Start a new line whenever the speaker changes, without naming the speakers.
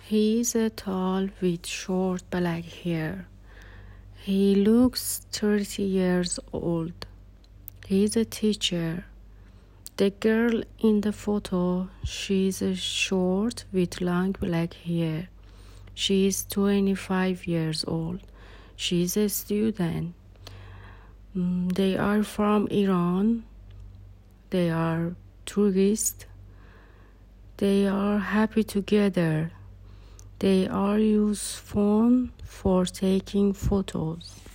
He is tall with short black hair. He looks 30 years old. He is a teacher. The girl in the photo, she is short with long black hair. She is 25 years old. She is a student. They are from Iran. They are tourists. They are happy together. They are use phone for taking photos.